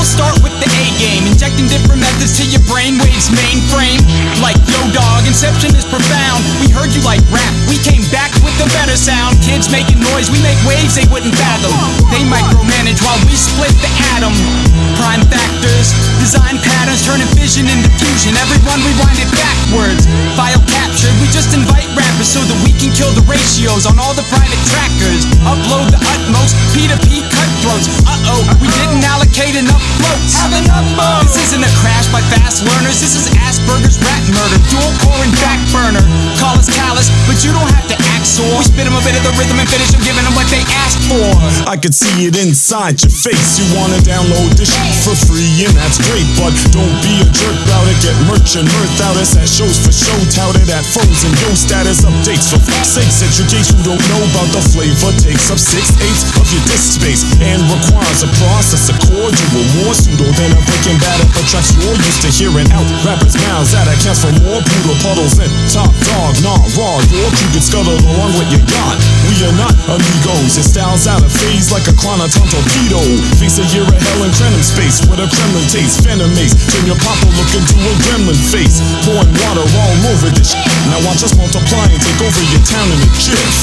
start with the A game, injecting different methods to your brainwaves mainframe. Like yo dog, inception is profound. We heard you like rap, we came back with a better sound. Kids making noise, we make waves they wouldn't fathom. They micromanage while we split the atom. Prime factors, design patterns, turning fission into fusion. Everyone rewind it backwards. File captured, we just invite rappers so that we can kill the ratios on all the private trackers. Upload the utmost, P2P cutthroats. Uh-oh, we didn't allocate enough floats. Have enough mode. This isn't a crash by fast learners, this is Asperger's rat murder. Dual core and back burner. Call us callous, but you don't have to act sore. We spit them a bit of the rhythm and finish them, giving them what they asked for. I could see it inside your face. You wanna download this shit for free, and that's great, but don't be a jerk about it. Get merch and mirth out us at shows for show, touted at foes and yo status updates. For fuck's sakes, educate who don't know about the flavor. Takes up 6/8 of your disk space and requires a processor core. You were more pseudo than a breaking bad up tracks you're used to hearing out rappers' mouths. That accounts for more poodle puddles than top dog. Nah, raw, your Cupid scuttled along what you got. We are not amigos. Your style's out of phase like a Clonaton torpedo. Face a year of hell in Krenim space with a Kremlin taste. Phantom mace, turn your papa look into a gremlin face. Pouring water all over this shit. Now watch us multiply and take over your town in a jiff.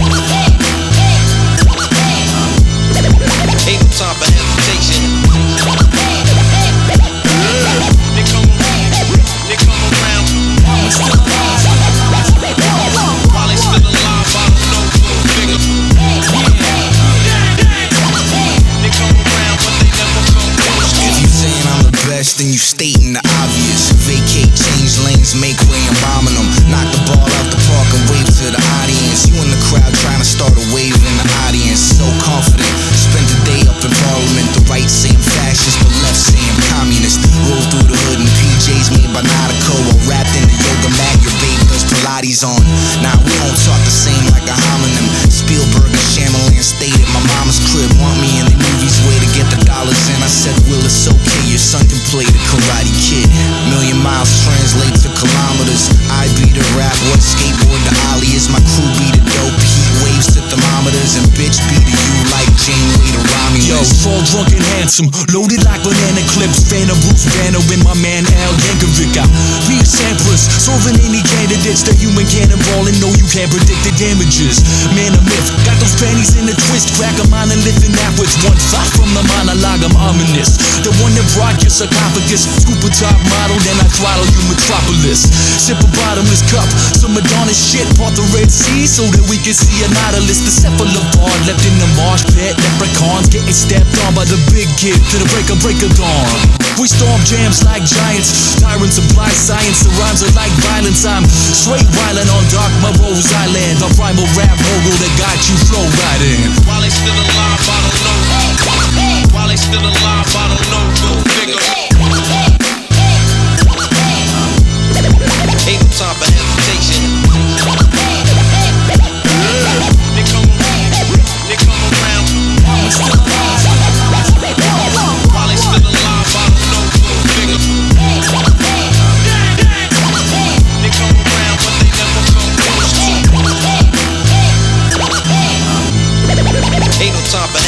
Ain't no time for hesitation. They come around. While they still alive, I don't know, go figure. They come around, but they never come close. If you saying I'm the best, then you stating the obvious. Vacate, change lanes, make way and bombing them. Knock the ball out the park and wave to the audience. You in the crowd trying to start a wave in the audience. So confident, spend the day up in Parliament. The right say I'm fascist, the left say I'm communist. Roll through the hood in PJs made by Nautico, or wrapped in the yoga mat your babe does Pilates on. Now we don't talk the same like a homonym. Spielberg and Shyamalan stayed at my mama's crib. Want me in the movies way to get the dollars in. I said, Will, it's okay, your son can play the Karate Kid. Million miles translate to kilometers. I be the rap, what skateboard the ollie is. My crew be the dope, heat waves to thermometers. And bitch be the you like Janeway to Romulus. Yo, fall drunk and handsome, loaded like banana clips. Fan of Bruce Banner and my man Al Yankovic out. Be a Sampras, solving any candidates. The human cannonball and know you can't predict the damages. Man of myth, got those panties in a twist. Crack a mine and living outwards. 1-5 from the monologue, I'm ominous. The one that brought your sarcophagus. Scoop a top model, then I throttle you metropolis. Sip a bottomless cup, some Madonna shit. Part the Red Sea so that we can see a Nautilus. The cephalopod left in the marsh pit. Leprechauns getting stepped on by the big kid to the break of dawn. We storm jams like giants. Tyrants apply science, the rhymes are like violence. I'm straight wildin' on Dark Morose Island. The primal rap mogul that got you flow riding. While they still alive, I don't know. While they still alive, I don't know, go figure. Ain't no time for hesitation. They come around. While they still alive, I don't know, go figure. They come around, but they never come close. Ain't no time for